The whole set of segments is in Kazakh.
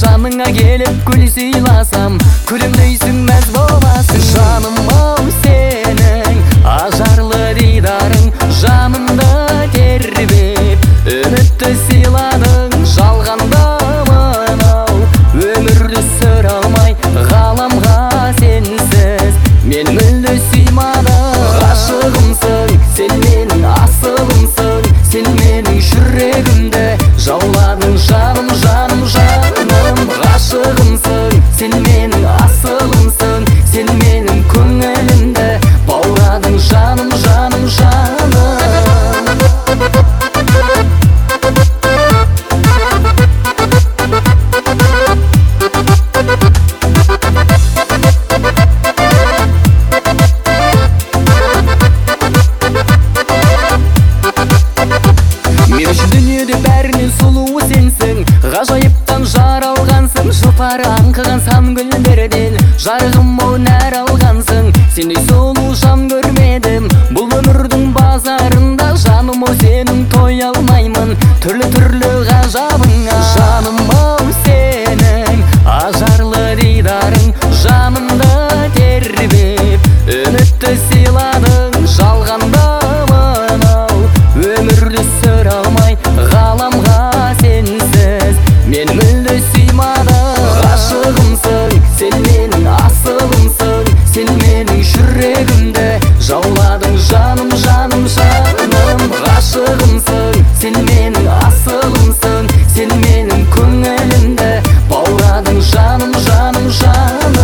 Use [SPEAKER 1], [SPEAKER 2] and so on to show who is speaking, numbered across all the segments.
[SPEAKER 1] жаныңа келіп гүл сыйласам, күлімдейсің, мәз боласың. Жаным-ау, сенің ажарлы дидарың жанымды тербеп, үмітті сыйладың. Жалғандамын ау, өмірді сүре алмай, ғаламға сенсіз мен мүлде сыймадым. Ғашығымсың, сен менің асылымсың, сен менің жүрегімді жауладың. Жаным, жаным, жаным, ғашығымсың, сен менің асылымсың, сен менің көңілімді баурадың. Жаным, жаным, жаным. Мен үшін дүниеде бәрінен сұлуы сенсің, ғажайыптан жаралғансың. Жұпары аңқыған сан гүлдерден жарығым-ау нәр алғансың. Сендей сұлу жан көрмедім бұл өмірдің базарында. Жаным-ау, сенің той алмаймын түрлі ғажабыңа. Жаным-ау, сенің ажарлы дидарың жанымды тербеп, үмітті сыйладың. Жалғандамын ау, өмірді сүре алмай, ғаламға сенсіз мен мүлде сыймадым. Ғашығымсың, сен менің асылымсың, сен менің жүрегімді жауладың. Жаным, жаным, жаным, ғашығымсың, сен менің асылымсың, сен менің көңілімді баурадың. Жаным, жаным, жаным.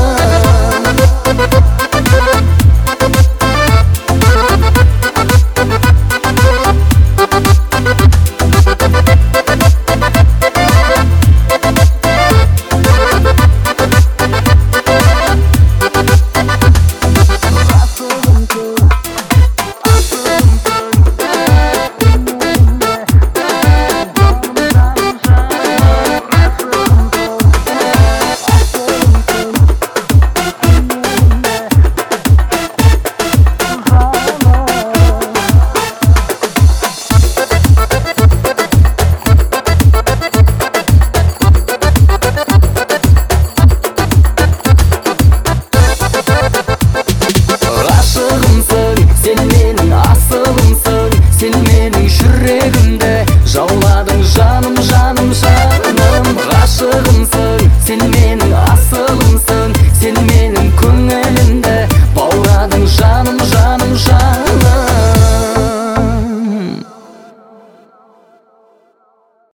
[SPEAKER 1] Сен менің асылымсың, сен менің жүрегімді жауладың. Жаным, жаным, жаным, ғашығымсың, сен менің асылымсың.